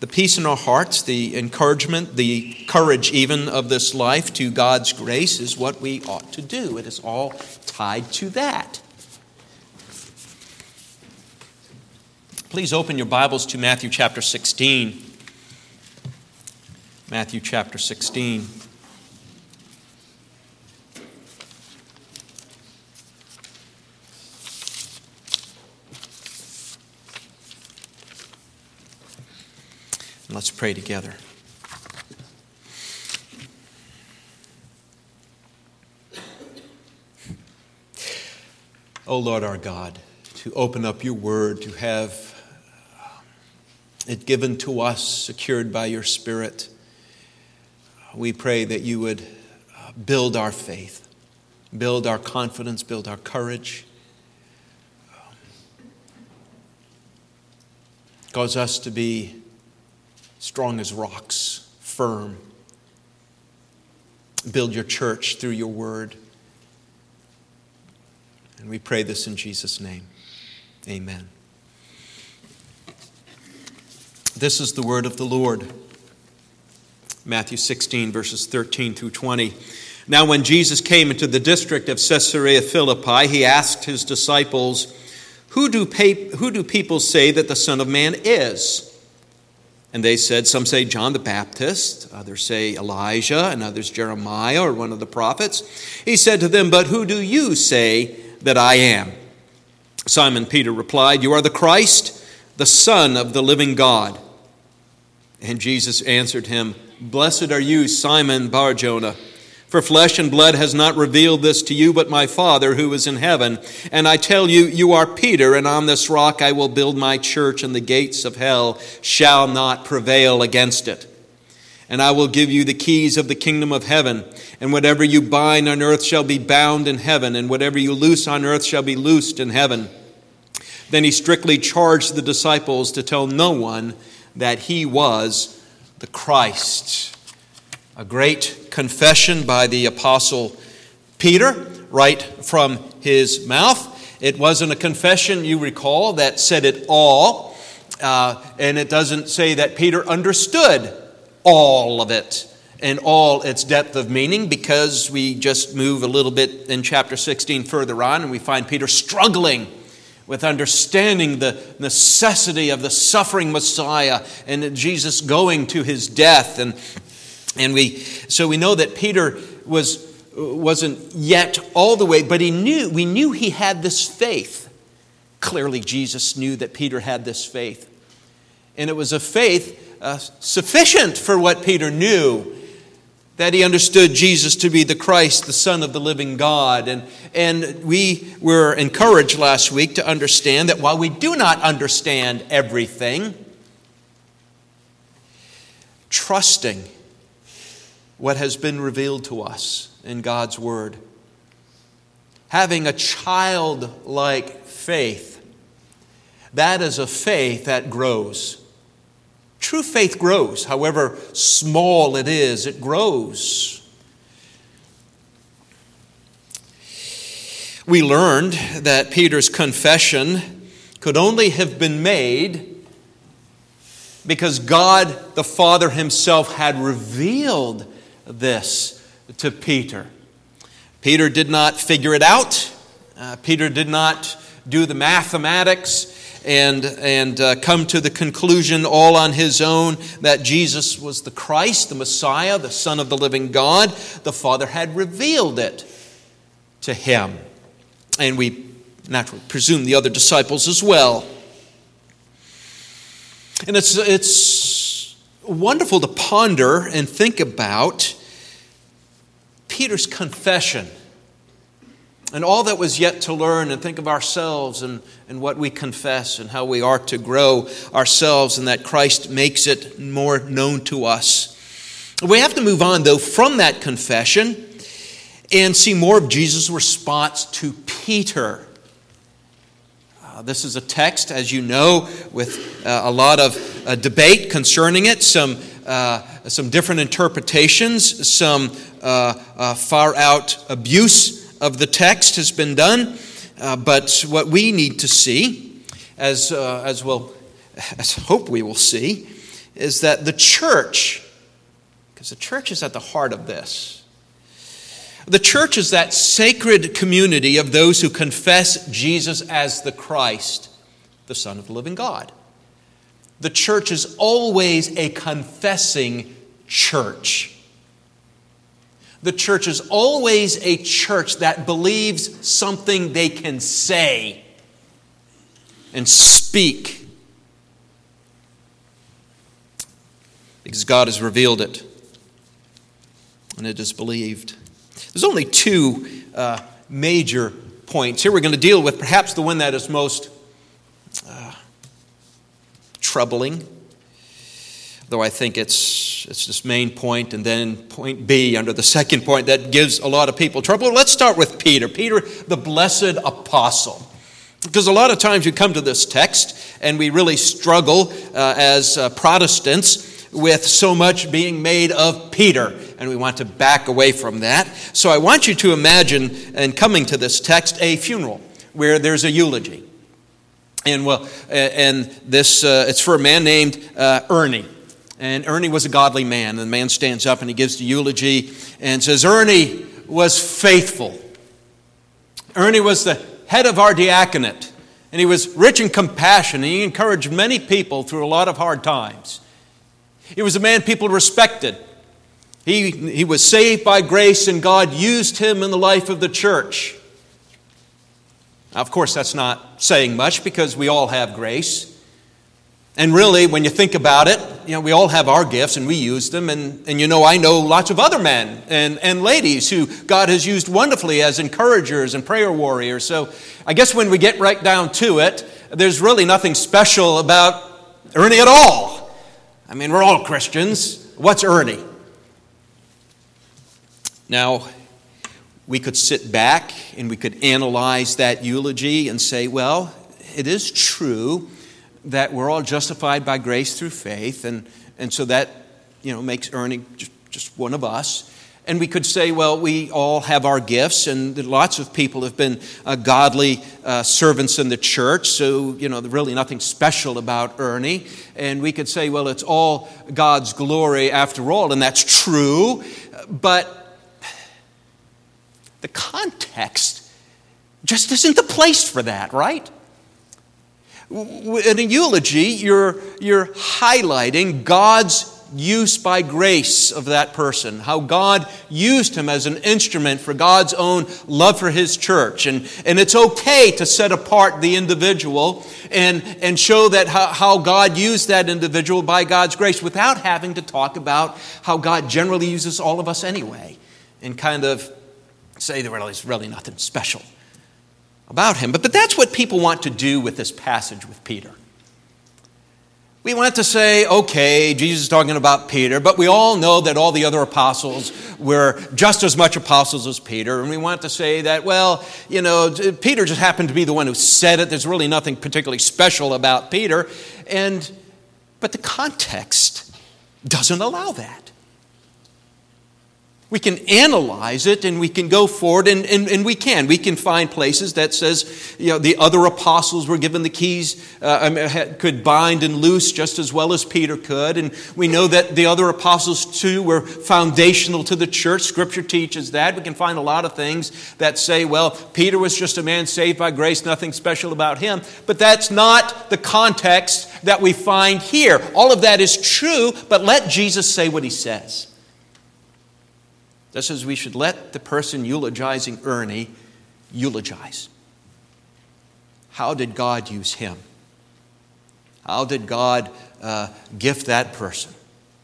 the peace in our hearts, the encouragement, the courage even of this life to God's grace is what we ought to do. It is all tied to that. Please open your Bibles to Matthew chapter 16. Matthew chapter 16. Let's pray together. O Lord our God, to open up your word, to have it given to us, secured by your Spirit, we pray that you would build our faith, build our confidence, build our courage. Cause us to be strong as rocks, firm. Build your church through your word. And we pray this in Jesus' name. Amen. This is the word of the Lord. Matthew 16, verses 13 through 20. Now when Jesus came into the district of Caesarea Philippi, he asked his disciples, Who do people say that the Son of Man is? And they said, some say John the Baptist, others say Elijah, and others Jeremiah or one of the prophets. He said to them, But who do you say that I am? Simon Peter replied, You are the Christ, the Son of the living God. And Jesus answered him, Blessed are you, Simon Bar-Jonah, for flesh and blood has not revealed this to you, but my Father who is in heaven. And I tell you, you are Peter, and on this rock I will build my church, and the gates of hell shall not prevail against it. And I will give you the keys of the kingdom of heaven, and whatever you bind on earth shall be bound in heaven, and whatever you loose on earth shall be loosed in heaven. Then he strictly charged the disciples to tell no one that he was the Christ. A great confession by the Apostle Peter, right from his mouth. It wasn't a confession, you recall, that said it all. And it doesn't say that Peter understood all of it and all its depth of meaning, because we just move a little bit in chapter 16 further on and we find Peter struggling with understanding the necessity of the suffering Messiah and Jesus going to his death. So we know that Peter wasn't yet all the way, but we knew he had this faith. Clearly Jesus knew that Peter had this faith. And it was a faith sufficient for what Peter knew, that he understood Jesus to be the Christ, the Son of the living God. And we were encouraged last week to understand that while we do not understand everything, trusting what has been revealed to us in God's Word, having a childlike faith, that is a faith that grows. True faith grows. However small it is, it grows. We learned that Peter's confession could only have been made because God the Father himself had revealed this to Peter. Peter did not figure it out. Peter did not do the mathematics and come to the conclusion all on his own that Jesus was the Christ, the Messiah, the Son of the living God. The Father had revealed it to him. And we naturally presume the other disciples as well. And it's wonderful to ponder and think about Peter's confession and all that was yet to learn, and think of ourselves and what we confess and how we are to grow ourselves, and that Christ makes it more known to us. We have to move on, though, from that confession and see more of Jesus' response to Peter. This is a text, as you know, with a lot of debate concerning it, some different interpretations, some far-out abuse of the text has been done. But what we need to see, as hope we will see, is that the church, because the church is at the heart of this, the church is that sacred community of those who confess Jesus as the Christ, the Son of the living God. The church is always a confessing church. The church is always a church that believes something they can say and speak, because God has revealed it and it is believed. There's only two major points. Here we're going to deal with perhaps the one that is most troubling, though I think it's this main point, and then point B under the second point that gives a lot of people trouble. Let's start with Peter. Peter, the blessed apostle. Because a lot of times you come to this text and we really struggle as Protestants with so much being made of Peter, and we want to back away from that. So I want you to imagine, in coming to this text, a funeral where there's a eulogy. And this it's for a man named Ernie. And Ernie was a godly man. And the man stands up and he gives the eulogy and says, Ernie was faithful. Ernie was the head of our diaconate. And he was rich in compassion. And he encouraged many people through a lot of hard times. He was a man people respected. He was saved by grace, and God used him in the life of the church. Now, of course, that's not saying much, because we all have grace. And really, when you think about it, we all have our gifts and we use them. And I know lots of other men and ladies who God has used wonderfully as encouragers and prayer warriors. So I guess when we get right down to it, there's really nothing special about Ernie at all. I mean, we're all Christians. What's Ernie? Now, we could sit back and we could analyze that eulogy and say, well, it is true that we're all justified by grace through faith, and so that makes Ernie just one of us. And we could say, well, we all have our gifts, and lots of people have been godly servants in the church, so there's really nothing special about Ernie. And we could say, well, it's all God's glory after all, and that's true, but the context just isn't the place for that, right? In a eulogy, you're highlighting God's use by grace of that person, how God used him as an instrument for God's own love for his church. And it's okay to set apart the individual and show that how God used that individual by God's grace, without having to talk about how God generally uses all of us anyway, and kind of say there's really nothing special about him. But that's what people want to do with this passage with Peter. We want to say, okay, Jesus is talking about Peter, but we all know that all the other apostles were just as much apostles as Peter. And we want to say that, well, Peter just happened to be the one who said it. There's really nothing particularly special about Peter. But the context doesn't allow that. We can analyze it and we can go forward, and we can find places that says, the other apostles were given the keys, could bind and loose just as well as Peter could. And we know that the other apostles too were foundational to the church. Scripture teaches that. We can find a lot of things that say, well, Peter was just a man saved by grace, nothing special about him. But that's not the context that we find here. All of that is true, but let Jesus say what he says. Just as we should let the person eulogizing Ernie eulogize. How did God use him? How did God gift that person?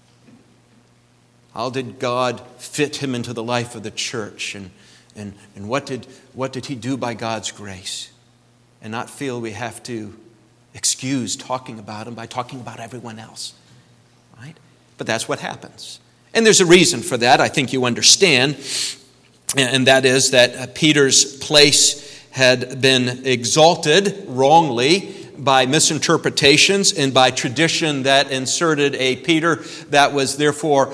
How did God fit him into the life of the church? And what did he do by God's grace? And not feel we have to excuse talking about him by talking about everyone else. Right? But that's what happens. And there's a reason for that, I think you understand, and that is that Peter's place had been exalted wrongly by misinterpretations and by tradition that inserted a Peter that was therefore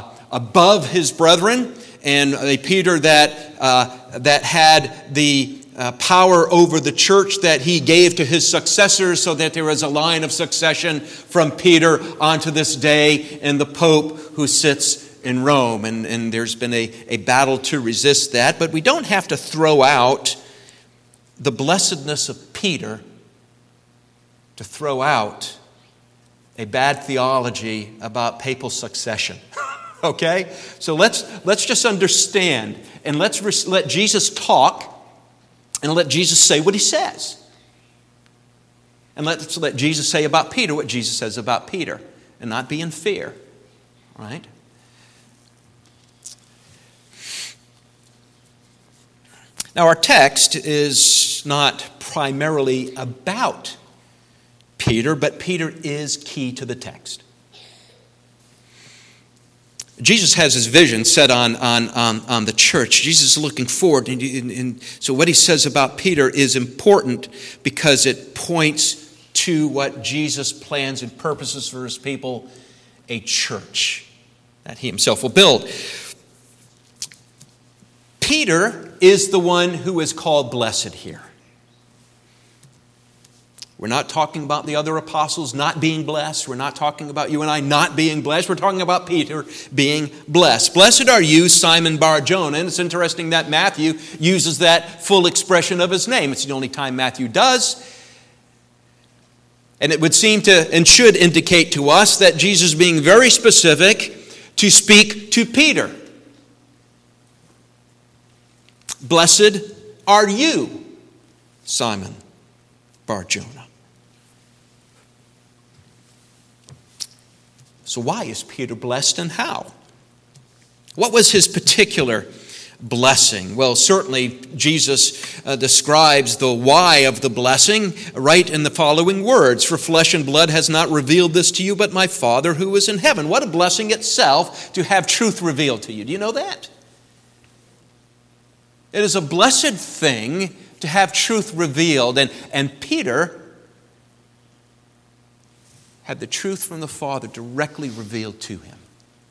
above his brethren, and a Peter that had the power over the church that he gave to his successors so that there was a line of succession from Peter onto this day and the Pope who sits in Rome. And there's been a battle to resist that. But we don't have to throw out the blessedness of Peter to throw out a bad theology about papal succession. Okay? So let's just understand, and let's let Jesus talk, and let Jesus say what he says. And let's let Jesus say about Peter what Jesus says about Peter, and not be in fear. Right? Now our text is not primarily about Peter, but Peter is key to the text. Jesus has his vision set on the church. Jesus is looking forward. And so what he says about Peter is important because it points to what Jesus plans and purposes for his people, a church that he himself will build. Peter is the one who is called blessed here. We're not talking about the other apostles not being blessed. We're not talking about you and I not being blessed. We're talking about Peter being blessed. Blessed are you, Simon Bar-Jonah. And it's interesting that Matthew uses that full expression of his name. It's the only time Matthew does. And it would seem to and should indicate to us that Jesus is being very specific to speak to Peter. Blessed are you, Simon Bar-Jonah. So why is Peter blessed and how? What was his particular blessing? Well, certainly Jesus describes the why of the blessing right in the following words. For flesh and blood has not revealed this to you, but my Father who is in heaven. What a blessing itself to have truth revealed to you. Do you know that? It is a blessed thing to have truth revealed. And Peter had the truth from the Father directly revealed to him.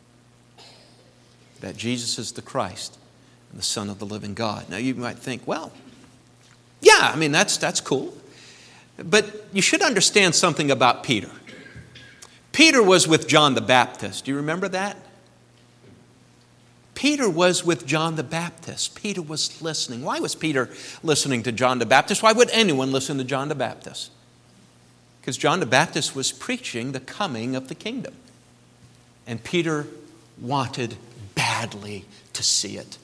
That Jesus is the Christ and the Son of the living God. Now you might think, well, yeah, I mean, that's cool. But you should understand something about Peter. Peter was with John the Baptist. Do you remember that? Peter was with John the Baptist. Peter was listening. Why was Peter listening to John the Baptist? Why would anyone listen to John the Baptist? Because John the Baptist was preaching the coming of the kingdom. And Peter wanted badly to see it.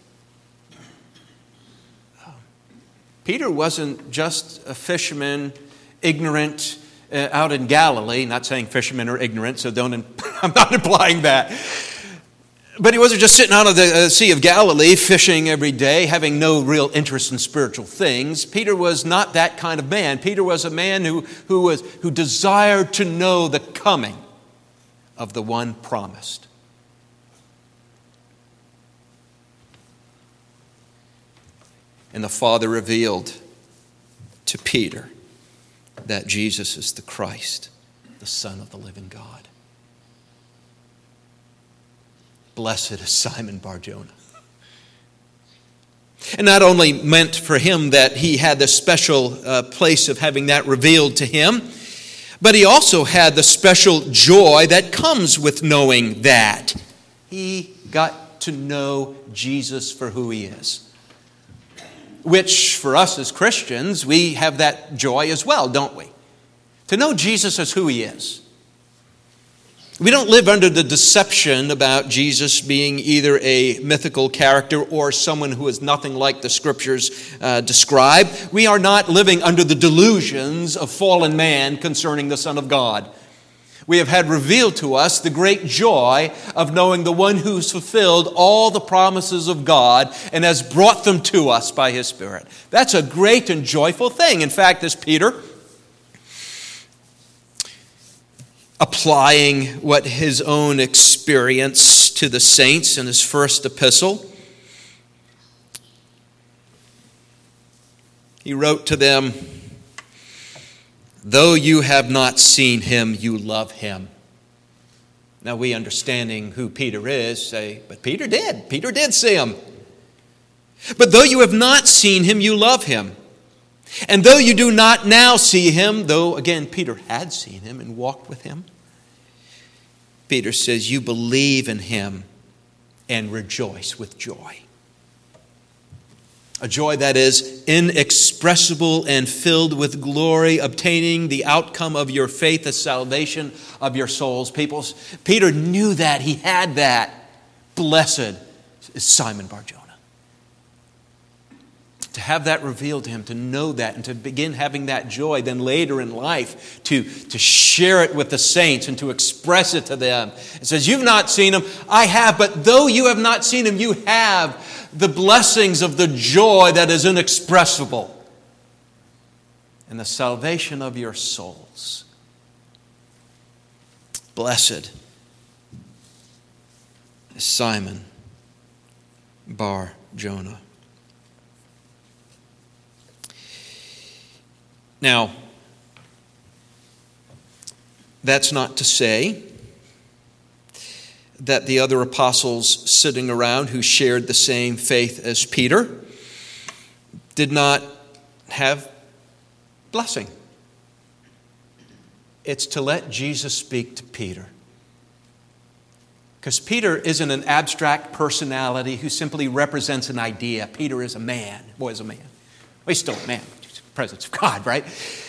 Peter wasn't just a fisherman, ignorant, out in Galilee. Not saying fishermen are ignorant, so I'm not implying that. But he wasn't just sitting out of the Sea of Galilee, fishing every day, having no real interest in spiritual things. Peter was not that kind of man. Peter was a man who desired to know the coming of the one promised. And the Father revealed to Peter that Jesus is the Christ, the Son of the living God. Blessed is Simon Bar-Jonah. And not only meant for him that he had the special place of having that revealed to him, but he also had the special joy that comes with knowing that. He got to know Jesus for who he is. Which, for us as Christians, we have that joy as well, don't we? To know Jesus as who he is. We don't live under the deception about Jesus being either a mythical character or someone who is nothing like the Scriptures describe. We are not living under the delusions of fallen man concerning the Son of God. We have had revealed to us the great joy of knowing the one who's fulfilled all the promises of God and has brought them to us by his Spirit. That's a great and joyful thing. In fact, as Peter, applying what his own experience to the saints in his first epistle, he wrote to them, though you have not seen him, you love him. Now we, understanding who Peter is, say, but Peter did. Peter did see him. But though you have not seen him, you love him. And though you do not now see him, though, again, Peter had seen him and walked with him, Peter says, you believe in him and rejoice with joy. A joy that is inexpressible and filled with glory, obtaining the outcome of your faith, the salvation of your souls. Peter knew that. He had that. Blessed is Simon Bar-Jonah. To have that revealed to him, to know that, and to begin having that joy, then later in life to share it with the saints and to express it to them. It says, you've not seen him, I have, but though you have not seen him, you have the blessings of the joy that is inexpressible and the salvation of your souls. Blessed is Simon Bar-Jonah. Now, that's not to say that the other apostles sitting around who shared the same faith as Peter did not have blessing. It's to let Jesus speak to Peter. Because Peter isn't an abstract personality who simply represents an idea. Peter is a man. Boy, is a man. Well, he's still a man. Presence of God, right?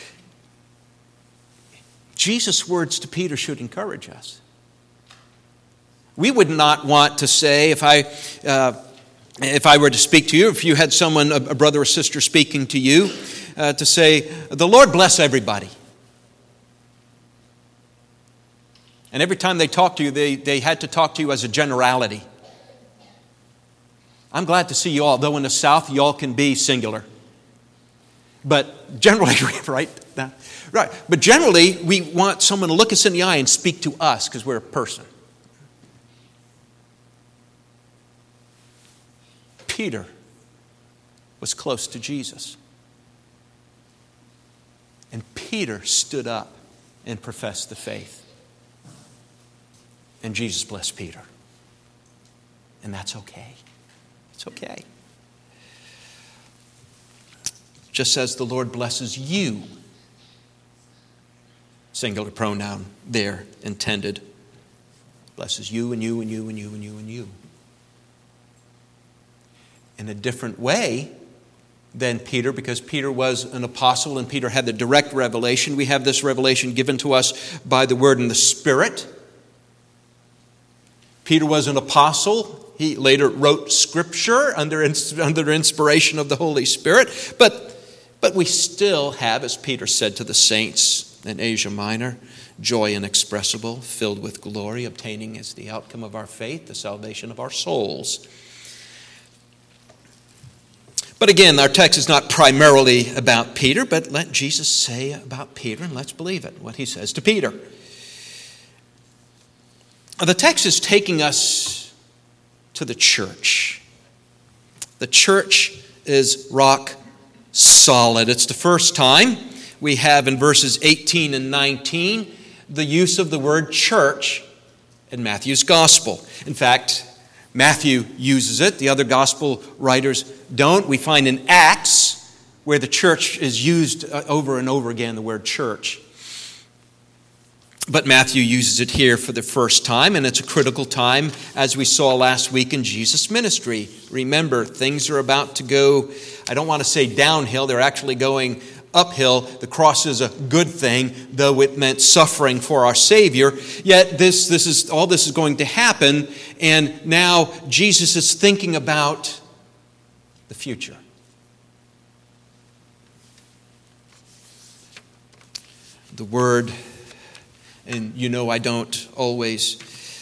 Jesus' words to Peter should encourage us. We would not want to say, if I were to speak to you, if you had someone, a brother or sister speaking to you, to say, the Lord bless everybody. And every time they talk to you, they had to talk to you as a generality. I'm glad to see you all, though in the South, you all can be singular. But generally, right? But generally, we want someone to look us in the eye and speak to us because we're a person. Peter was close to Jesus. And Peter stood up and professed the faith. And Jesus blessed Peter. And that's okay. It's okay. Just as the Lord blesses you, singular pronoun there intended, blesses you and you and you and you and you and you. In a different way than Peter, because Peter was an apostle and Peter had the direct revelation. We have this revelation given to us by the Word and the Spirit. Peter was an apostle. He later wrote Scripture under inspiration of the Holy Spirit. But we still have, as Peter said to the saints in Asia Minor, joy inexpressible, filled with glory, obtaining as the outcome of our faith, the salvation of our souls. But again, our text is not primarily about Peter, but let Jesus say about Peter, and let's believe it, what he says to Peter. The text is taking us to the church. The church is rock solid. It's the first time we have in verses 18 and 19 the use of the word church in Matthew's gospel. In fact, Matthew uses it. The other gospel writers don't. We find in Acts where the church is used over and over again, the word church. But Matthew uses it here for the first time, and it's a critical time, as we saw last week in Jesus' ministry. Remember, things are about to go, I don't want to say downhill, they're actually going uphill. The cross is a good thing, though it meant suffering for our Savior. Yet all this is going to happen, and now Jesus is thinking about the future. The word, and you know I don't always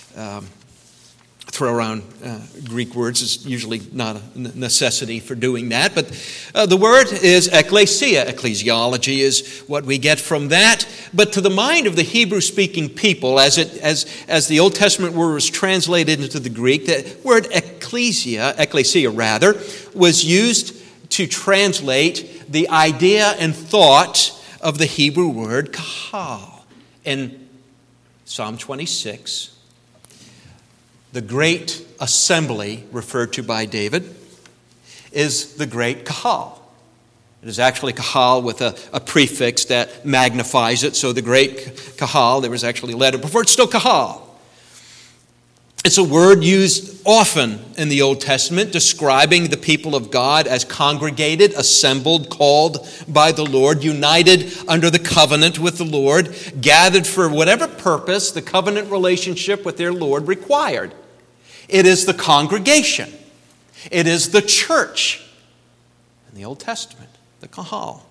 throw around Greek words. It's usually not a necessity for doing that. But the word is ekklesia. Ecclesiology is what we get from that. But to the mind of the Hebrew-speaking people, as the Old Testament word was translated into the Greek, the word ekklesia rather, was used to translate the idea and thought of the Hebrew word kahal. In Psalm 26, the great assembly referred to by David is the great kahal. It is actually kahal with a prefix that magnifies it. So the great kahal, there was actually a letter before, it's still kahal. It's a word used often in the Old Testament describing the people of God as congregated, assembled, called by the Lord, united under the covenant with the Lord, gathered for whatever purpose the covenant relationship with their Lord required. It is the congregation. It is the church in the Old Testament, the kahal.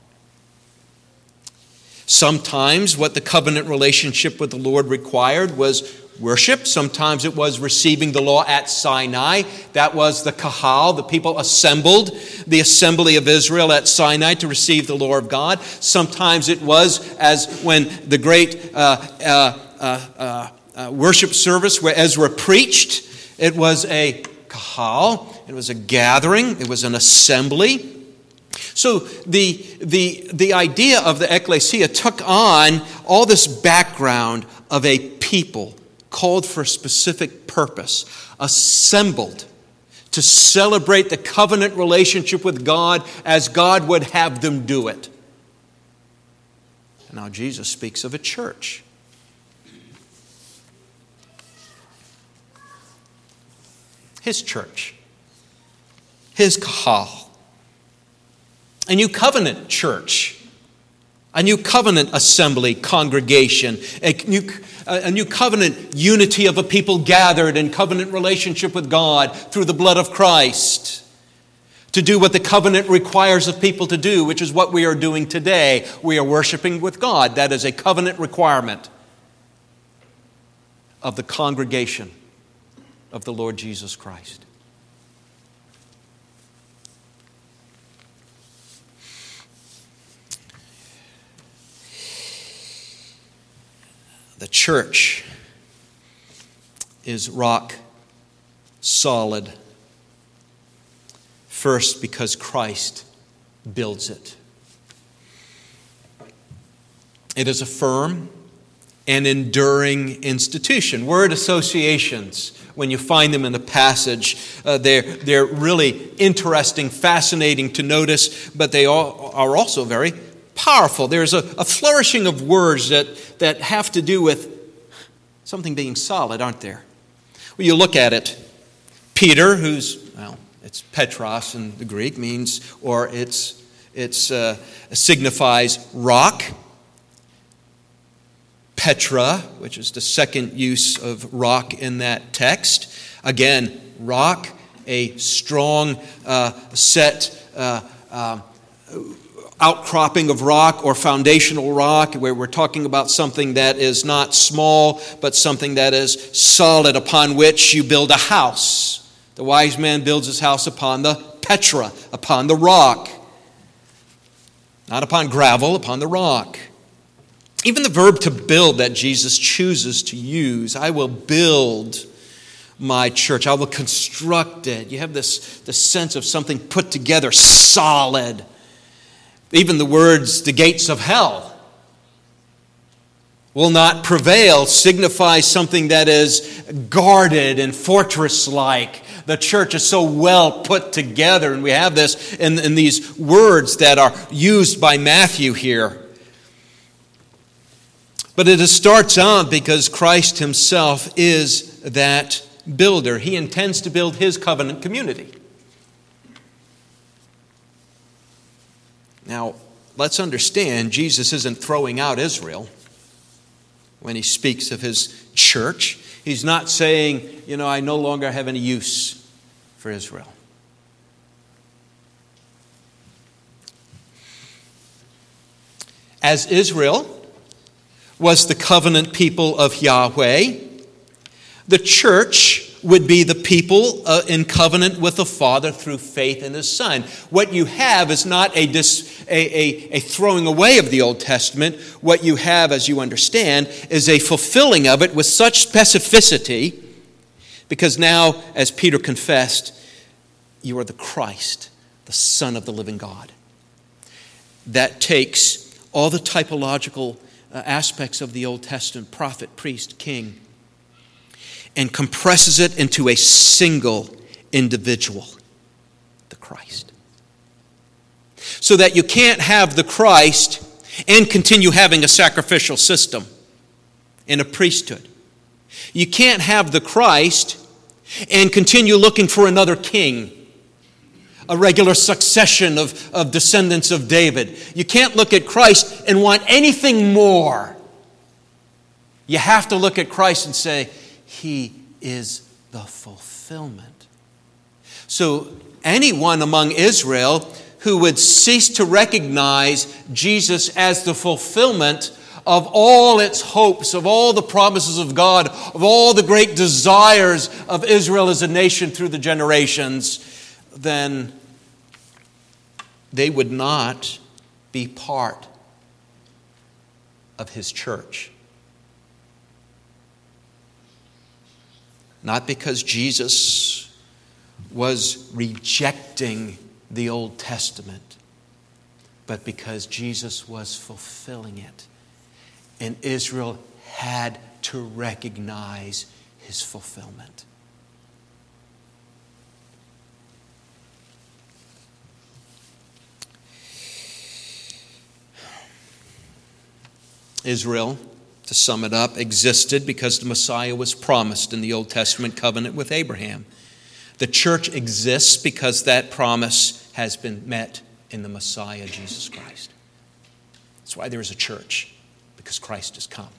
Sometimes what the covenant relationship with the Lord required was worship. Sometimes it was receiving the law at Sinai. That was the kahal. The people assembled, the assembly of Israel at Sinai to receive the law of God. Sometimes it was as when the great worship service where Ezra preached. It was a kahal. It was a gathering. It was an assembly. So the idea of the ecclesia took on all this background of a people called for a specific purpose, assembled to celebrate the covenant relationship with God as God would have them do it. And now Jesus speaks of a church. His church. His kahal. A new covenant church. A new covenant assembly, congregation. A new covenant unity of a people gathered in covenant relationship with God through the blood of Christ. To do what the covenant requires of people to do, which is what we are doing today. We are worshiping with God. That is a covenant requirement of the congregation of the Lord Jesus Christ. The church is rock solid. First, because Christ builds it. It is a firm and enduring institution. Word associations, when you find them in the passage, they're really interesting, fascinating to notice, but they are also very powerful. There's a flourishing of words that have to do with something being solid, aren't there? Well, you look at it. Peter, it's Petros in the Greek, means, or it signifies rock. Petra, which is the second use of rock in that text. Again, rock, a strong set outcropping of rock or foundational rock, where we're talking about something that is not small, but something that is solid, upon which you build a house. The wise man builds his house upon the Petra, upon the rock. Not upon gravel, upon the rock. Even the verb to build that Jesus chooses to use, I will build my church. I will construct it. You have this sense of something put together, solid. Even the words, the gates of hell will not prevail, signifies something that is guarded and fortress-like. The church is so well put together, and we have this in these words that are used by Matthew here. But it starts out because Christ himself is that builder. He intends to build his covenant community. Now, let's understand, Jesus isn't throwing out Israel when he speaks of his church. He's not saying, I no longer have any use for Israel. As Israel was the covenant people of Yahweh, the church would be the people in covenant with the Father through faith in His Son. What you have is not a throwing away of the Old Testament. What you have, as you understand, is a fulfilling of it with such specificity, because now, as Peter confessed, you are the Christ, the Son of the living God. That takes all the typological aspects of the Old Testament, prophet, priest, king, and compresses it into a single individual, the Christ. So that you can't have the Christ and continue having a sacrificial system and a priesthood. You can't have the Christ and continue looking for another king, a regular succession of descendants of David. You can't look at Christ and want anything more. You have to look at Christ and say, He is the fulfillment. So anyone among Israel who would cease to recognize Jesus as the fulfillment of all its hopes, of all the promises of God, of all the great desires of Israel as a nation through the generations, then they would not be part of His church. Not because Jesus was rejecting the Old Testament, but because Jesus was fulfilling it. And Israel had to recognize His fulfillment. Israel, to sum it up, existed because the Messiah was promised in the Old Testament covenant with Abraham. The church exists because that promise has been met in the Messiah, Jesus Christ. That's why there is a church, because Christ has come.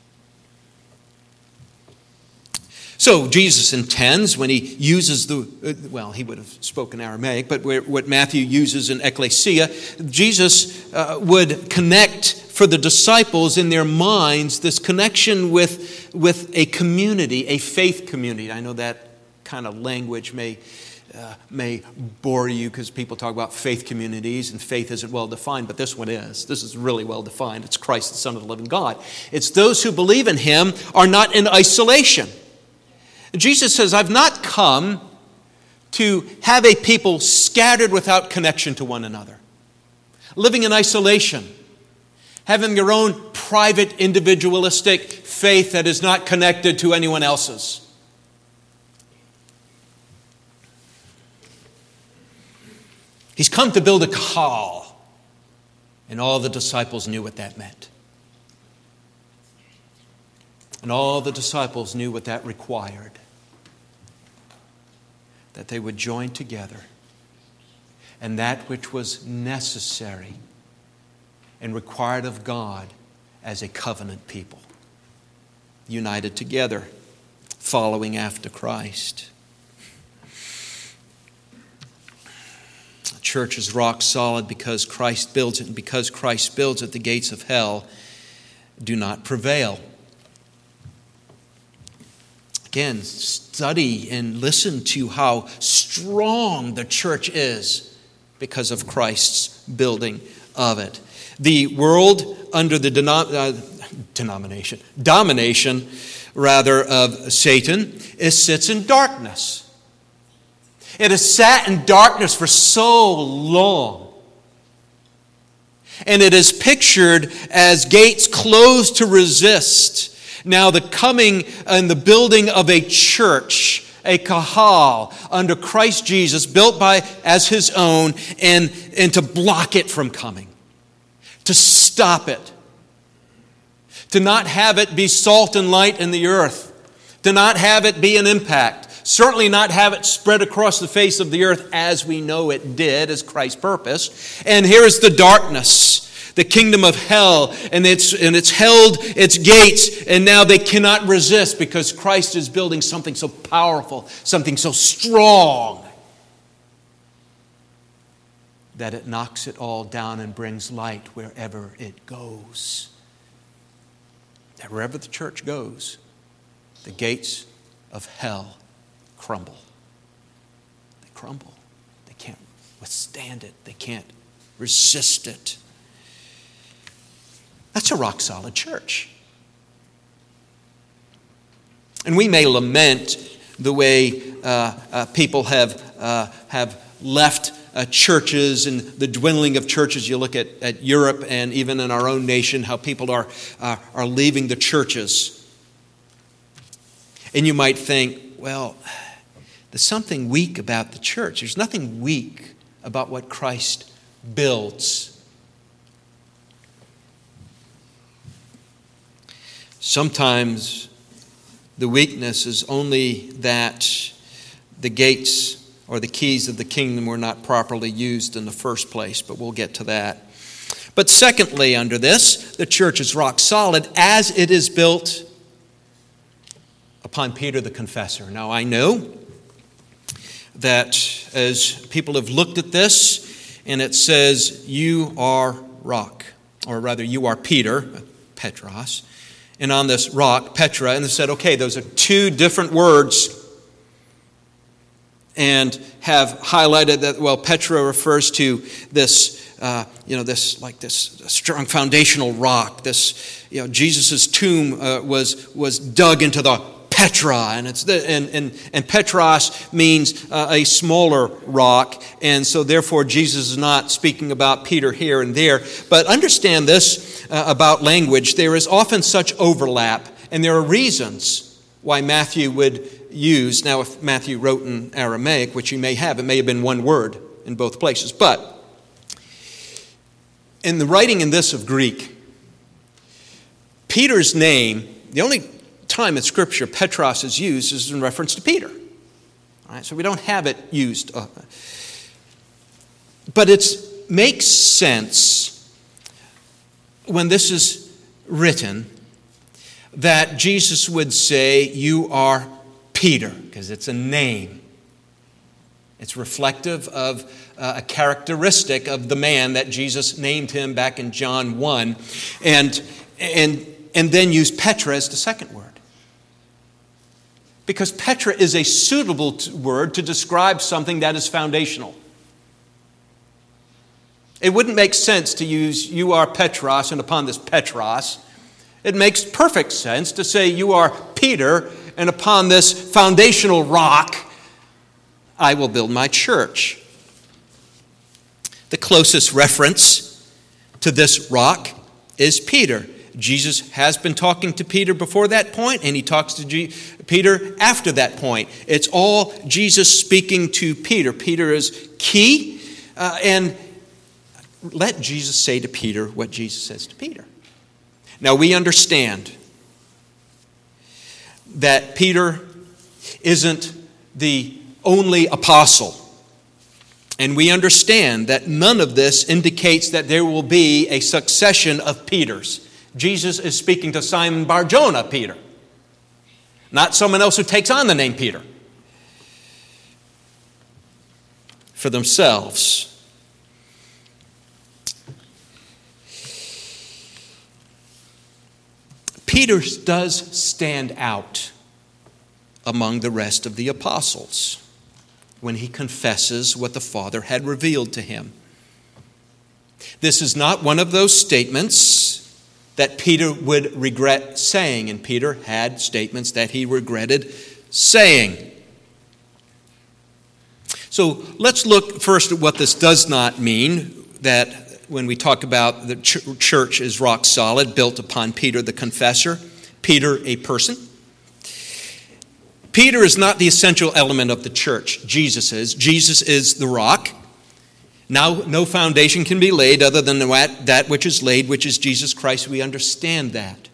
So Jesus intends, when He uses he would have spoken Aramaic, but what Matthew uses in ecclesia, Jesus would connect for the disciples in their minds this connection with a community, a faith community. I know that kind of language may bore you because people talk about faith communities and faith isn't well defined, but this one is. This is really well defined. It's Christ, the Son of the living God. It's those who believe in Him are not in isolation. Jesus says, I've not come to have a people scattered without connection to one another, living in isolation, having their own private, individualistic faith that is not connected to anyone else's. He's come to build a kahal, and all the disciples knew what that meant. And all the disciples knew what that required. That they would join together, and that which was necessary and required of God as a covenant people, united together, following after Christ. The church is rock solid because Christ builds it, and because Christ builds it, the gates of hell do not prevail. Again, study and listen to how strong the church is because of Christ's building of it. The world under the domination of Satan sits in darkness. It has sat in darkness for so long. And it is pictured as gates closed to resist. Now the coming and the building of a church, a kahal, under Christ Jesus, built as His own, and to block it from coming, to stop it, to not have it be salt and light in the earth, to not have it be an impact, certainly not have it spread across the face of the earth as we know it did, as Christ's purpose. And here is the darkness, the kingdom of hell, and it's held its gates, and now they cannot resist because Christ is building something so powerful, something so strong, that it knocks it all down and brings light wherever it goes. That wherever the church goes, the gates of hell crumble. They crumble. They can't withstand it. They can't resist it. That's a rock-solid church. And we may lament the way people have left churches and the dwindling of churches. You look at Europe and even in our own nation, how people are leaving the churches. And you might think, well, there's something weak about the church. There's nothing weak about what Christ builds. Sometimes the weakness is only that the gates or the keys of the kingdom were not properly used in the first place, but we'll get to that. But secondly, under this, the church is rock solid as it is built upon Peter the confessor. Now, I know that as people have looked at this, and it says, you are rock, or rather, you are Peter, Petros, and on this rock, Petra, and they said, okay, those are two different words, and have highlighted that, well, Petra refers to this, this strong foundational rock. This, Jesus' tomb was dug into the Petra, and Petros means a smaller rock, and so therefore Jesus is not speaking about Peter here and there. But understand this about language: there is often such overlap, and there are reasons why Matthew would use. Now, if Matthew wrote in Aramaic, which he may have, it may have been one word in both places. But in the writing in this of Greek, Peter's name, the only time in Scripture Petros is used is in reference to Peter. All right, so we don't have it used. But it makes sense when this is written that Jesus would say, you are Peter, because it's a name. It's reflective of a characteristic of the man that Jesus named him back in John 1, and then use Petra as the second word. Because Petra is a suitable word to describe something that is foundational. It wouldn't make sense to use you are Petros and upon this Petros. It makes perfect sense to say you are Peter and upon this foundational rock I will build my church. The closest reference to this rock is Peter. Jesus has been talking to Peter before that point, and he talks to Peter after that point. It's all Jesus speaking to Peter. Peter is key, and let Jesus say to Peter what Jesus says to Peter. Now, we understand that Peter isn't the only apostle. And we understand that none of this indicates that there will be a succession of Peters. Jesus is speaking to Simon Bar-Jonah Peter, not someone else who takes on the name Peter for themselves. Peter does stand out among the rest of the apostles when he confesses what the Father had revealed to him. This is not one of those statements that Peter would regret saying, and Peter had statements that he regretted saying. So let's look first at what this does not mean, that when we talk about the church is rock solid, built upon Peter the confessor. Peter, a person. Peter is not the essential element of the church. Jesus is. Jesus is the rock. Now, no foundation can be laid other than that which is laid, which is Jesus Christ. We understand that.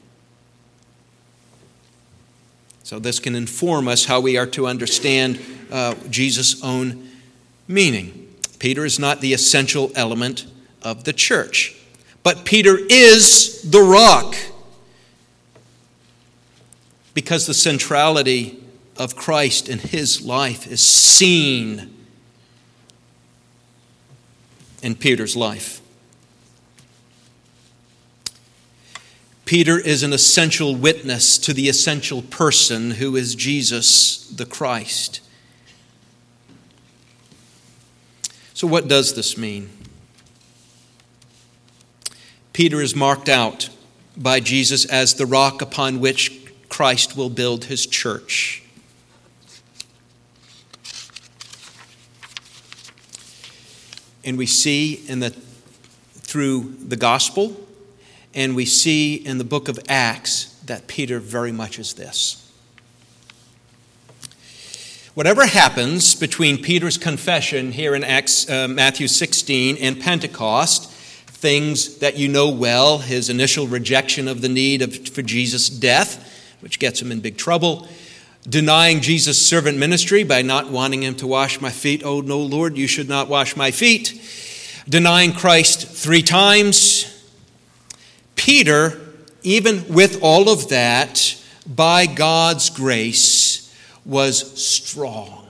So this can inform us how we are to understand Jesus' own meaning. Peter is not the essential element of the church. But Peter is the rock, because the centrality of Christ in his life is seen in Peter's life. Peter is an essential witness to the essential person who is Jesus the Christ. So what does this mean? Peter is marked out by Jesus as the rock upon which Christ will build his church. And we see through the gospel, and we see in the book of Acts that Peter very much is this. Whatever happens between Peter's confession here in Matthew 16 and Pentecost, things that you know well, his initial rejection of the need for Jesus' death, which gets him in big trouble, denying Jesus' servant ministry by not wanting him to wash my feet. Oh, no, Lord, you should not wash my feet. Denying Christ 3 times. Peter, even with all of that, by God's grace, was strong.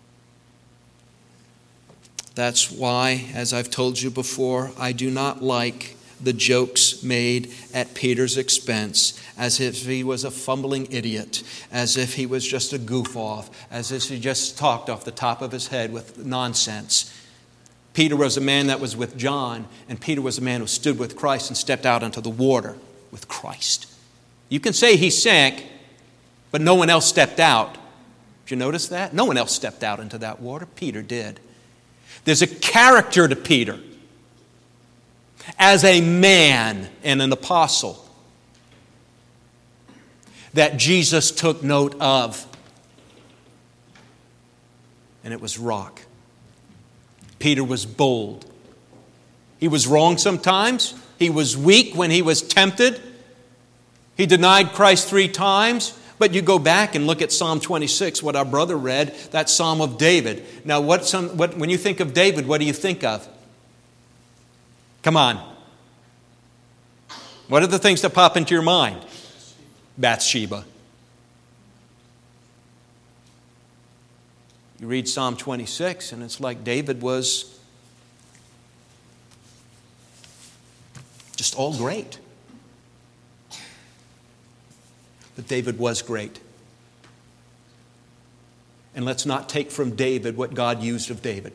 That's why, as I've told you before, I do not like the jokes made at Peter's expense, as if he was a fumbling idiot, as if he was just a goof-off, as if he just talked off the top of his head with nonsense. Peter was a man that was with John, and Peter was a man who stood with Christ and stepped out into the water with Christ. You can say he sank, but no one else stepped out. Did you notice that? No one else stepped out into that water. Peter did. There's a character to Peter as a man and an apostle that Jesus took note of. And it was rock. Peter was bold. He was wrong sometimes. He was weak when he was tempted. He denied Christ 3 times. But you go back and look at Psalm 26, what our brother read, that Psalm of David. Now, when you think of David, what do you think of? Come on. What are the things that pop into your mind? Bathsheba. You read Psalm 26, and it's like David was just all great. But David was great. And let's not take from David what God used of David.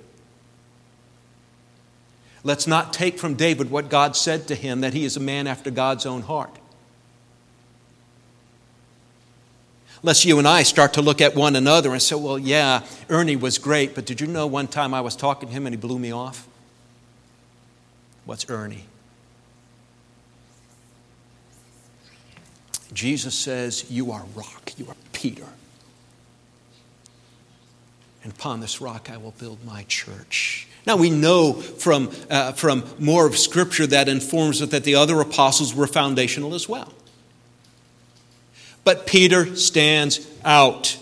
Let's not take from David what God said to him, that he is a man after God's own heart. Lest you and I start to look at one another and say, well, yeah, Ernie was great, but did you know one time I was talking to him and he blew me off? What's Ernie? Jesus says, you are rock, you are Peter. And upon this rock I will build my church. Now we know from more of Scripture that informs us that the other apostles were foundational as well. But Peter stands out.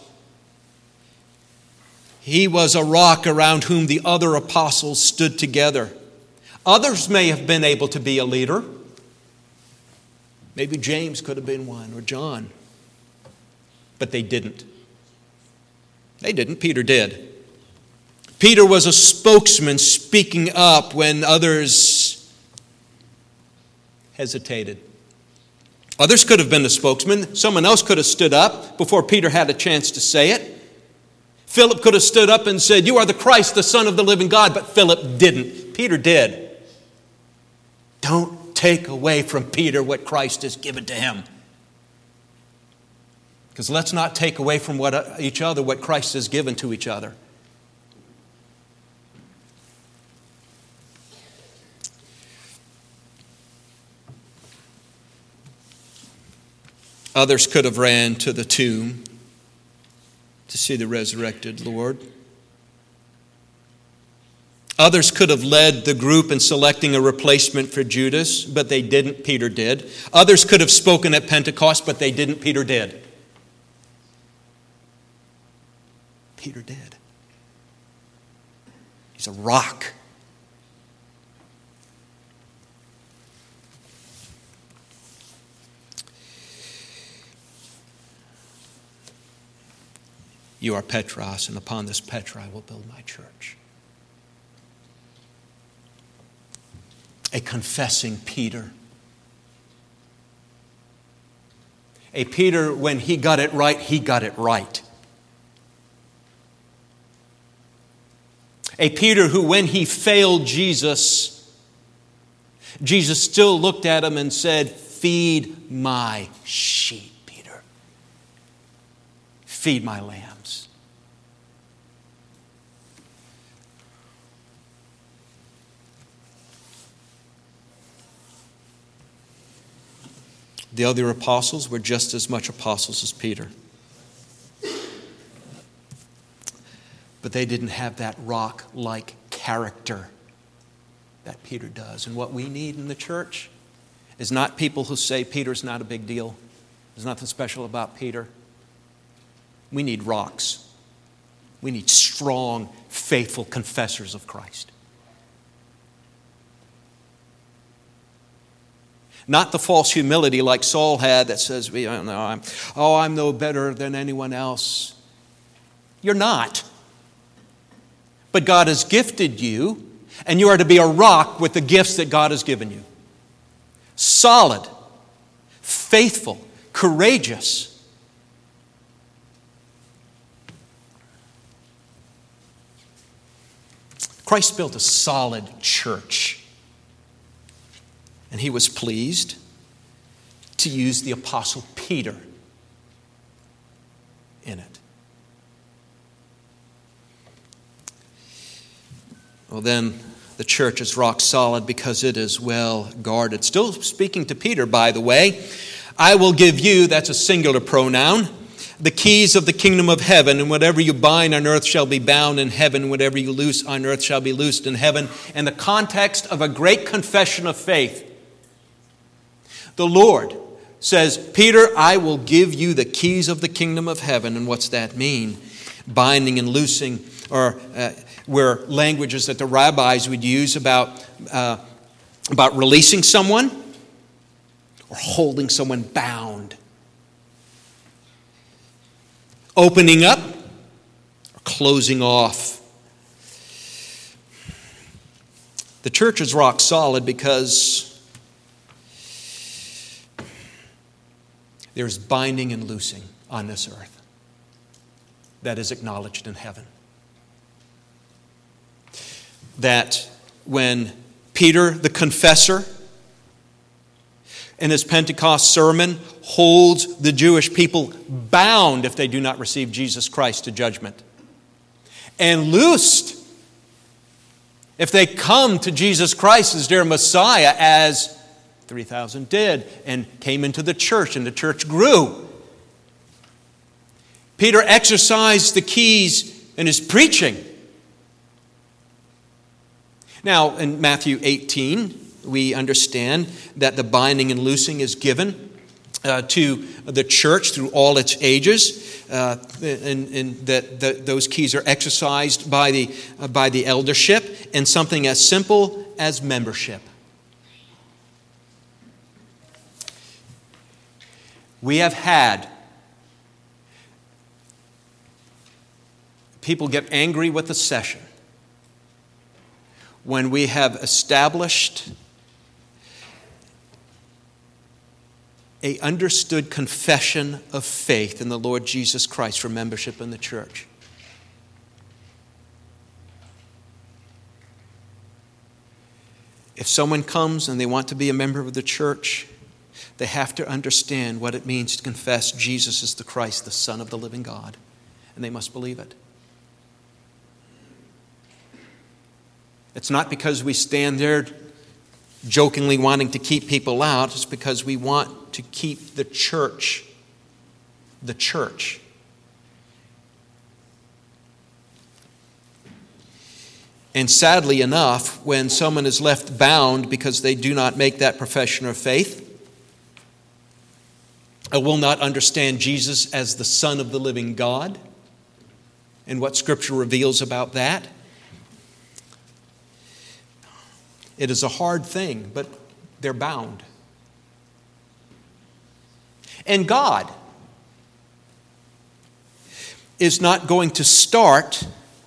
He was a rock around whom the other apostles stood together. Others may have been able to be a leader. Maybe James could have been one, or John. But they didn't. They didn't. Peter did. Peter was a spokesman speaking up when others hesitated. Others could have been the spokesman. Someone else could have stood up before Peter had a chance to say it. Philip could have stood up and said, you are the Christ, the Son of the living God. But Philip didn't. Peter did. Don't take away from Peter what Christ has given to him. Because let's not take away from each other what Christ has given to each other. Others could have ran to the tomb to see the resurrected Lord. Others could have led the group in selecting a replacement for Judas, but they didn't. Peter did. Others could have spoken at Pentecost, but they didn't. Peter did. Peter did. He's a rock. You are Petros, and upon this Petra I will build my church. A confessing Peter. A Peter, when he got it right, he got it right. A Peter who, when he failed Jesus, Jesus still looked at him and said, feed my sheep, Peter. Feed my lambs. The other apostles were just as much apostles as Peter. But they didn't have that rock-like character that Peter does. And what we need in the church is not people who say Peter's not a big deal. There's nothing special about Peter. We need rocks. We need strong, faithful confessors of Christ. Not the false humility like Saul had that says, I'm no better than anyone else. You're not. But God has gifted you, and you are to be a rock with the gifts that God has given you. Solid, faithful, courageous. Christ built a solid church. And he was pleased to use the Apostle Peter in it. Well, then the church is rock solid because it is well guarded. Still speaking to Peter, by the way, I will give you, that's a singular pronoun, the keys of the kingdom of heaven, and whatever you bind on earth shall be bound in heaven, whatever you loose on earth shall be loosed in heaven. In the context of a great confession of faith, the Lord says, Peter, I will give you the keys of the kingdom of heaven. And what's that mean? Binding and loosing were languages that the rabbis would use about releasing someone or holding someone bound. Opening up or closing off. The church is rock solid because there's binding and loosing on this earth that is acknowledged in heaven. That when Peter, the confessor, in his Pentecost sermon, holds the Jewish people bound if they do not receive Jesus Christ to judgment, and loosed if they come to Jesus Christ as their Messiah, as 3,000 did and came into the church, and the church grew. Peter exercised the keys in his preaching. Now, in Matthew 18, we understand that the binding and loosing is given to the church through all its ages, and that those keys are exercised by the eldership in something as simple as membership. We have had people get angry with the session when we have established an understood confession of faith in the Lord Jesus Christ for membership in the church. If someone comes and they want to be a member of the church, they have to understand what it means to confess Jesus is the Christ, the Son of the living God. And they must believe it. It's not because we stand there jokingly wanting to keep people out. It's because we want to keep the church. And sadly enough, when someone is left bound because they do not make that profession of faith, will not understand Jesus as the Son of the living God and what Scripture reveals about that. It is a hard thing, but they're bound. And God is not going to start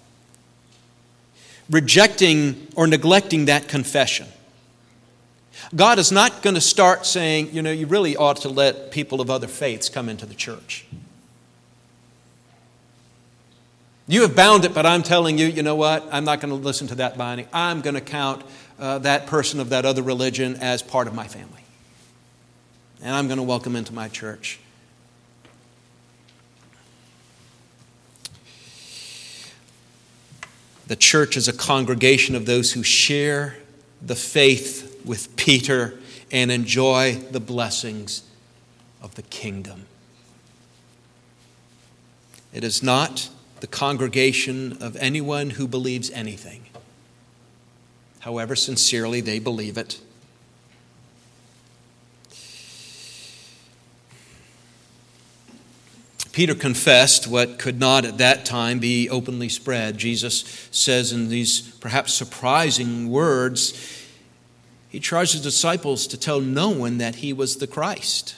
rejecting or neglecting that confession. God is not going to start saying, you really ought to let people of other faiths come into the church. You have bound it, but I'm telling you, you know what? I'm not going to listen to that binding. I'm going to count that person of that other religion as part of my family. And I'm going to welcome into my church. The church is a congregation of those who share the faith with Peter and enjoy the blessings of the kingdom. It is not the the congregation of anyone who believes anything, however sincerely they believe it. Peter confessed what could not at that time be openly spread. Jesus says in these perhaps surprising words, he charged his disciples to tell no one that he was the Christ.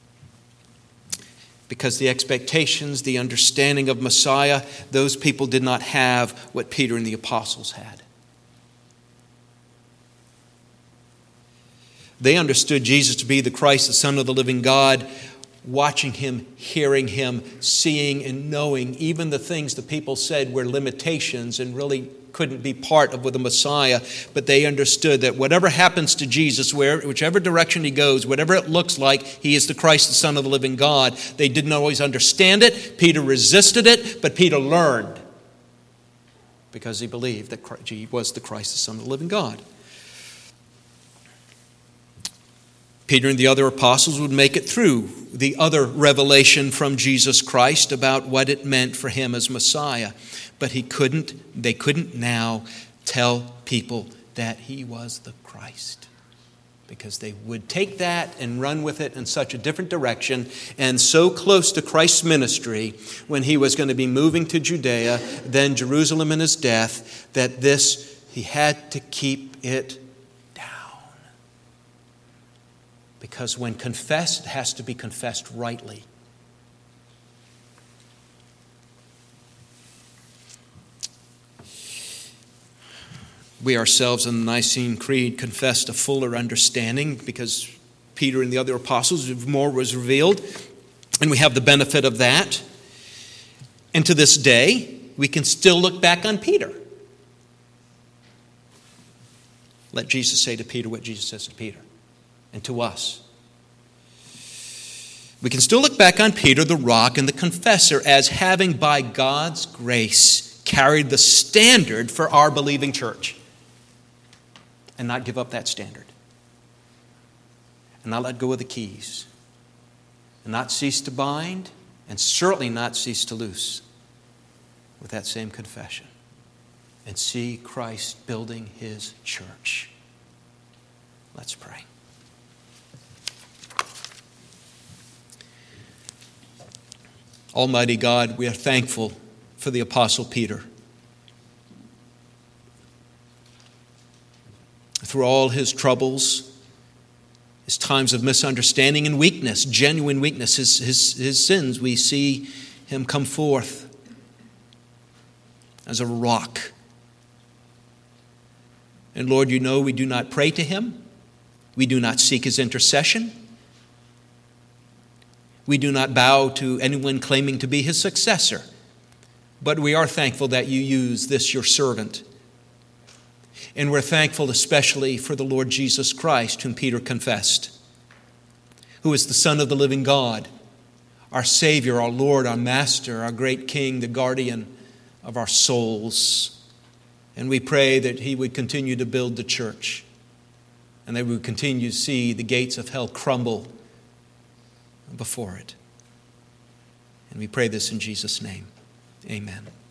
Because the expectations, the understanding of Messiah, those people did not have what Peter and the apostles had. They understood Jesus to be the Christ, the Son of the living God, watching him, hearing him, seeing and knowing even the things the people said were limitations and really couldn't be part of the Messiah. But they understood that whatever happens to Jesus, whichever direction he goes, whatever it looks like, he is the Christ, the Son of the living God. They didn't always understand it. Peter resisted it, but Peter learned because he believed that he was the Christ, the Son of the living God. Peter and the other apostles would make it through the other revelation from Jesus Christ about what it meant for him as Messiah. But they couldn't now tell people that he was the Christ, because they would take that and run with it in such a different direction and so close to Christ's ministry when he was going to be moving to Judea, then Jerusalem in his death, that he had to keep it down. Because when confessed, it has to be confessed rightly. We ourselves in the Nicene Creed confessed a fuller understanding because Peter and the other apostles, more was revealed, and we have the benefit of that. And to this day, we can still look back on Peter. Let Jesus say to Peter what Jesus says to Peter and to us. We can still look back on Peter, the rock and the confessor, as having by God's grace carried the standard for our believing church, and not give up that standard, and not let go of the keys, and not cease to bind, and certainly not cease to loose with that same confession, and see Christ building his church. Let's pray. Almighty God, we are thankful for the Apostle Peter. Through all his troubles, his times of misunderstanding and weakness, genuine weakness, his sins, we see him come forth as a rock. And Lord, you know we do not pray to him. We do not seek his intercession. We do not bow to anyone claiming to be his successor. But we are thankful that you use this, your servant. And we're thankful especially for the Lord Jesus Christ, whom Peter confessed, who is the Son of the living God, our Savior, our Lord, our Master, our great King, the guardian of our souls. And we pray that he would continue to build the church, and that we would continue to see the gates of hell crumble before it. And we pray this in Jesus' name. Amen.